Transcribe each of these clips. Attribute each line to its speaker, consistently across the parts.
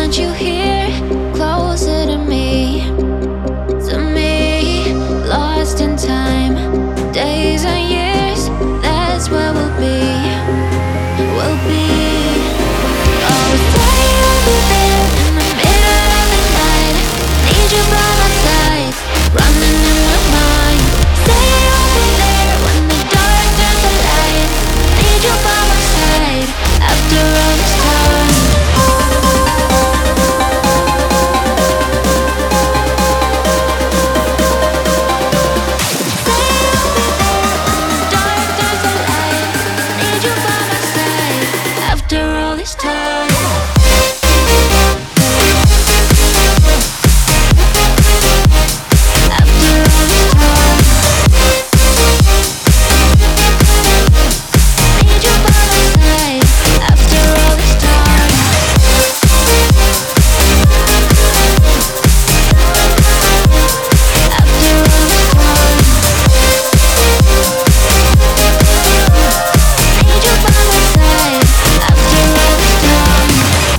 Speaker 1: want you here, closer to me, lost in time, days and years, that's where we'll be, we'll be. Oh, say you'll be there in the middle of the night, need you by my side, running in my mind. Say you'll be there when the dark turns to light, need you by my side, after all this time. After all this time, after all this time, need you by my side. After all this time, after all this time, need you by my side. After all this time,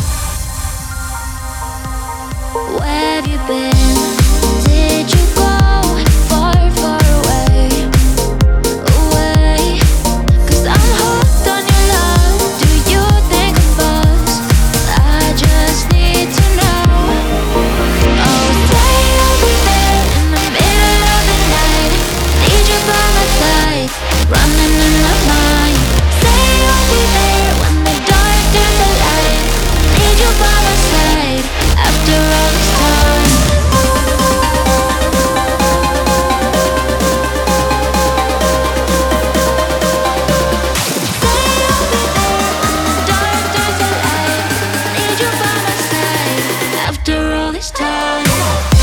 Speaker 1: where have you been? Did you go far, far away? Away? 'Cause I'm hooked on your love. Do you think of us? I just need to know. Oh, say you'll be there in the middle of the night, need you by my side, running in my mind. Say you'll be there when the dark turns to light, need you by my side. After all this time, say you'll be there when the dark turns to light, need you by my side. After all this time.